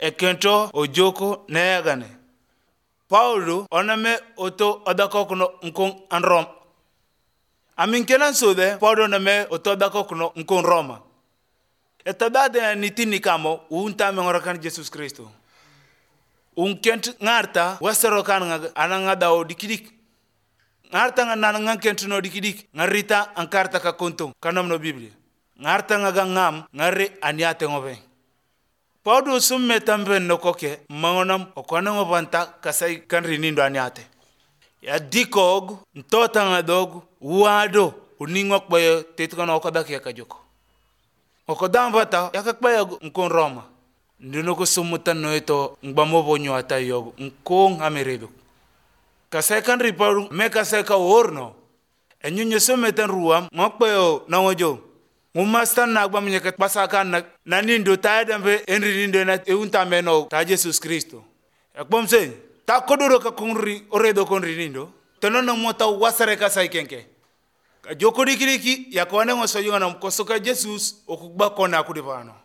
ekento ojoko neagane. Paulo oname oto odakokuno nkong anrom. Aminkenan sode Paulo name oto odakokuno nkong Roma. Etadade nitini kamo unta mengorakan Jesus Kristo. Unkent ngarta wasarokan anangada o dikidik. Ngarta ngananga kent no dikidik ngarita ankarta ka konto kanom no Biblia. Ngarta ngam ngare aniate ngobe. Paulo summe tambe no koke mangonam okwana ngobanta kasai kanri nindo aniate. Ya dikog ntota ngadog wado uningok bayo tetkana okodak ya kajoko. Okodambata yakakbaya nkon Roma. Ndino ko sumutan no ito ngbamobo nyo atayo nkong ameredo. Kasai kanri Paulo me kasai ka orno. Enyo sumetan ruam ngokbayo na ngojo. Umastan nagbam nyekat pasakan na nindo tayo dambe enri nindo na eunta meno ta Jesus Kristo. Ekbom sen ta kodoro ka kungri oredo konri nindo tono na mota wasare ka sai kenke ka joko dikiriki yakwane ngoso yunga na mkosoka Jesus okugba kona kudipano.